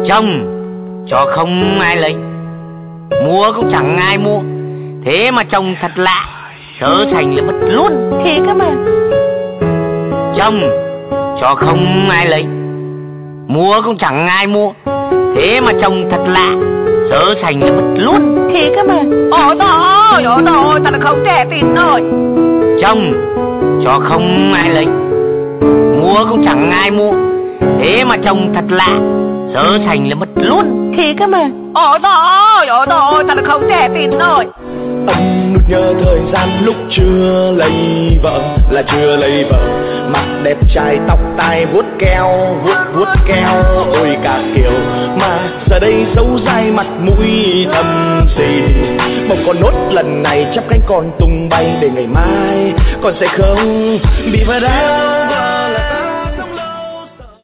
Trồng cho không ai lấy, mua cũng chẳng ai mua, thế mà trông thật lạ, sớ thành là mất luôn. Thế cơ mà. Trồng cho không ai lấy, mua cũng chẳng ai mua, thế mà trông thật lạ, sớ thành là mất luôn. Thế cơ mà. Ôi thôi, thật là không thể tin nổi. Trồng cho không ai lấy, mua cũng chẳng ai mua, thế mà trông thật lạ, sớ thành là mất luôn. Thế cơ mà. Ôi thôi, thật là không thể tin nổi. Ông nút nhớ thời gian lúc chưa lấy vợ, là chưa lấy vợ, mặt đẹp trai tóc tai vuốt keo, ôi cả kiểu. Mà giờ đây xấu dai mặt mũi thâm xìn, mong con nốt lần này chắp cánh còn tung bay, để ngày mai con sẽ không bị vỡ đau.